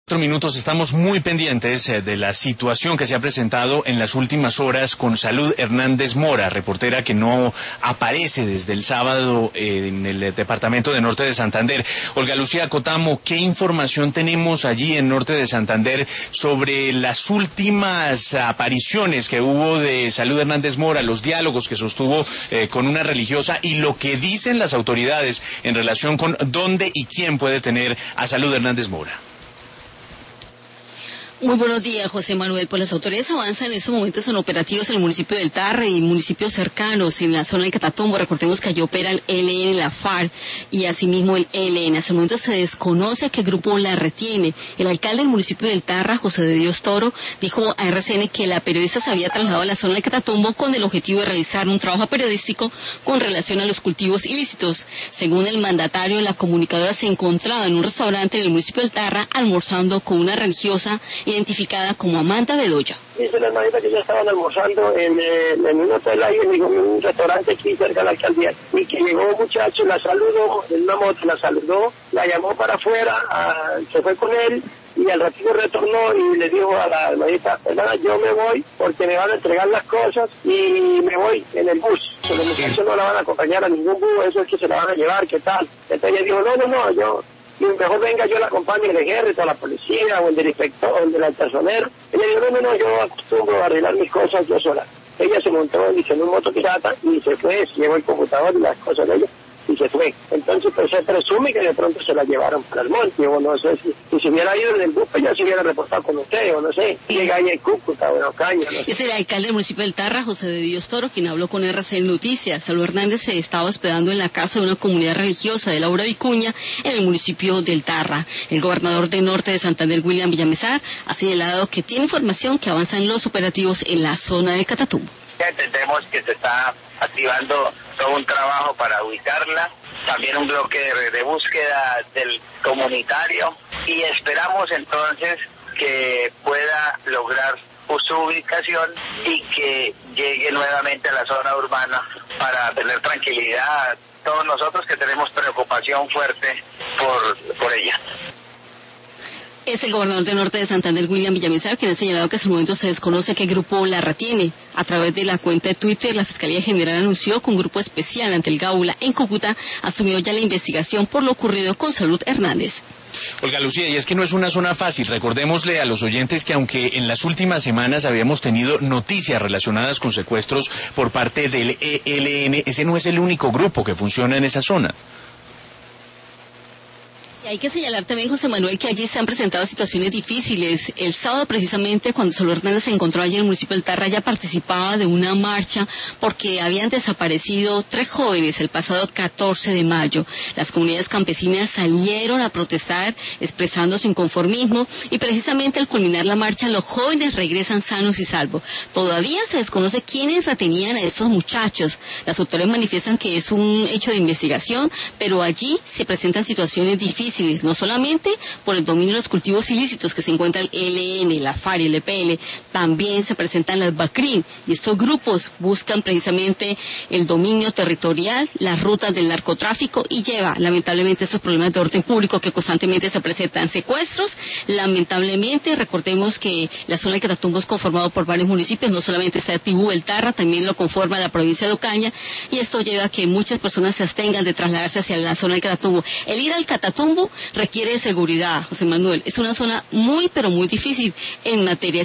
Minutos estamos muy pendientes de la situación que se ha presentado en las últimas horas con Salud Hernández Mora, reportera que no aparece desde el sábado en el departamento de Norte de Santander. Olga Lucía Cotamo, ¿qué información tenemos allí en Norte de Santander sobre las últimas apariciones que hubo de Salud Hernández Mora, los diálogos que sostuvo con una religiosa y lo que dicen las autoridades en relación con dónde y quién puede tener a Salud Hernández Mora? Muy buenos días, José Manuel. Pues las autoridades avanzan en estos momentos en operativos en el municipio del Tarra y municipios cercanos en la zona del Catatumbo. Recordemos que allí opera el ELN, la FARC y asimismo el ELN. Hasta el momento se desconoce qué grupo la retiene. El alcalde del municipio del Tarra, José de Dios Toro, dijo a RCN que la periodista se había trasladado a la zona del Catatumbo con el objetivo de realizar un trabajo periodístico con relación a los cultivos ilícitos. Según el mandatario, la comunicadora se encontraba en un restaurante en el municipio del Tarra almorzando con una religiosa identificada como Amanda Bedoya. Dice la hermanita que ya estaban almorzando en un hotel ahí, en un restaurante aquí cerca de la alcaldía, y que llegó un muchacho, la saludó, en una moto la saludó, la llamó para afuera, se fue con él, y al ratito retornó y le dijo a la hermanita, hermana, yo me voy porque me van a entregar las cosas y me voy en el bus. Los muchachos no la van a acompañar a ningún bus, eso es que se la van a llevar, ¿qué tal? Entonces ella dijo, no, yo... y mejor venga yo la acompañe el ejército, a la policía, o el del inspector, o el del personero. Ella dijo, no, yo acostumbro a arreglar mis cosas yo sola. Ella se montó, dice, en un moto pirata, y se fue, se llevó el computador y las cosas de ella, y se fue. Entonces, pues se presume que de pronto se la llevaron para el monte, o no sé, si se hubiera ido en el bus, pues ya se hubiera reportado con usted, o no sé, llega ahí en Cúcuta, o en Ocaña, no sé. Es el alcalde del municipio del Tarra, José de Dios Toro, quien habló con RCN Noticias. Salud Hernández se estaba hospedando en la casa de una comunidad religiosa de Laura Vicuña, en el municipio del Tarra. El gobernador de Norte de Santander, William Villamizar, ha señalado que tiene información que avanzan los operativos en la zona de Catatumbo. Entendemos que se está activando todo un trabajo para ubicarla, también un bloque de búsqueda del comunitario, y esperamos entonces que pueda lograr su ubicación y que llegue nuevamente a la zona urbana para tener tranquilidad todos nosotros que tenemos preocupación fuerte por ella. Es el gobernador de Norte de Santander, William Villamizar, quien ha señalado que hasta el momento se desconoce qué grupo la retiene. A través de la cuenta de Twitter, la Fiscalía General anunció que un grupo especial ante el Gaula en Cúcuta asumió ya la investigación por lo ocurrido con Salud Hernández. Olga Lucía, y es que no es una zona fácil. Recordémosle a los oyentes que aunque en las últimas semanas habíamos tenido noticias relacionadas con secuestros por parte del ELN, ese no es el único grupo que funciona en esa zona. Hay que señalar también, José Manuel, que allí se han presentado situaciones difíciles. El sábado, precisamente, cuando Salud Hernández se encontró allí en el municipio del Tarra, ya participaba de una marcha porque habían desaparecido 3 jóvenes el pasado 14 de mayo. Las comunidades campesinas salieron a protestar expresando su inconformismo y precisamente al culminar la marcha los jóvenes regresan sanos y salvos. Todavía se desconoce quiénes retenían a estos muchachos. Las autoridades manifiestan que es un hecho de investigación, pero allí se presentan situaciones difíciles, no solamente por el dominio de los cultivos ilícitos que se encuentra el ELN, la FARC y el EPL, también se presentan las BACRIN, y estos grupos buscan precisamente el dominio territorial, las rutas del narcotráfico, y lleva lamentablemente estos problemas de orden público que constantemente se presentan, secuestros. Lamentablemente, recordemos que la zona de Catatumbo es conformado por varios municipios, no solamente está Tibú, el Tarra, también lo conforma la provincia de Ocaña, y esto lleva a que muchas personas se abstengan de trasladarse hacia la zona del Catatumbo. El ir al Catatumbo requiere de seguridad, José Manuel. Es una zona muy, pero muy difícil en materia